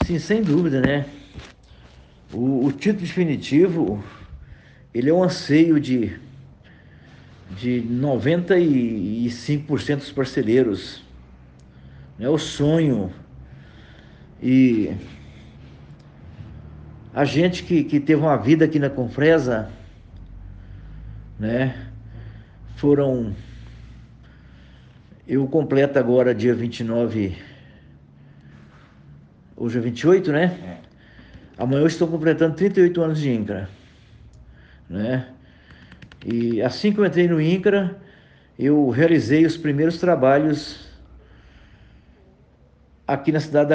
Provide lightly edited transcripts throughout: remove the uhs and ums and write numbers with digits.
Sim, sem dúvida, né? O título definitivo, ele é um anseio de 95% dos parceleiros. É o sonho. E a gente que teve uma vida aqui na Confresa, né? Foram. Eu completo agora dia 29. Hoje é 28, né? É. Amanhã eu estou completando 38 anos de INCRA, né? E assim que eu entrei no INCRA, eu realizei os primeiros trabalhos aqui na cidade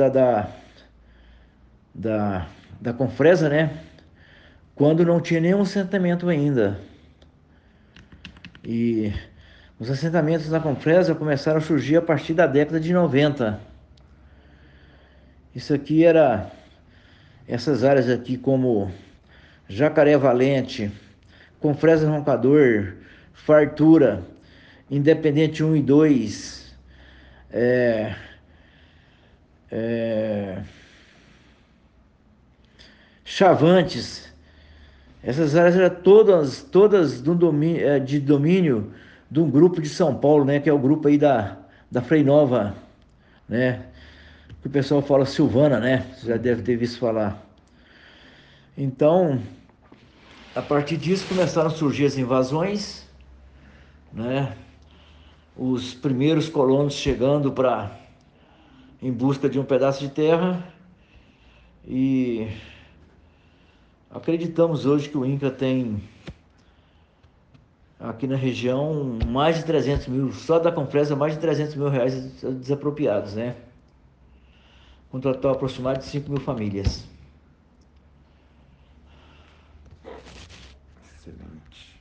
da, da Confresa, né? Quando não tinha nenhum assentamento ainda. E os assentamentos na Confresa começaram a surgir a partir da década de 90. Isso aqui era essas áreas aqui como Jacaré Valente, Confresa Roncador, Fartura, Independente um e 2, é, é, Chavantes. Essas áreas eram todas do domínio, de domínio de um grupo de São Paulo, né? Que é o grupo aí da Frei Nova, né? Que o pessoal fala Silvana, né? Você já deve Uhum. ter visto falar. Então, a partir disso começaram a surgir as invasões, né? Os primeiros colonos chegando para em busca de um pedaço de terra e acreditamos hoje que o INCRA tem aqui na região mais de 300 mil, só da Confresa mais de 300 mil reais desapropriados, né? Com um total aproximado de 5 mil famílias. Excelente.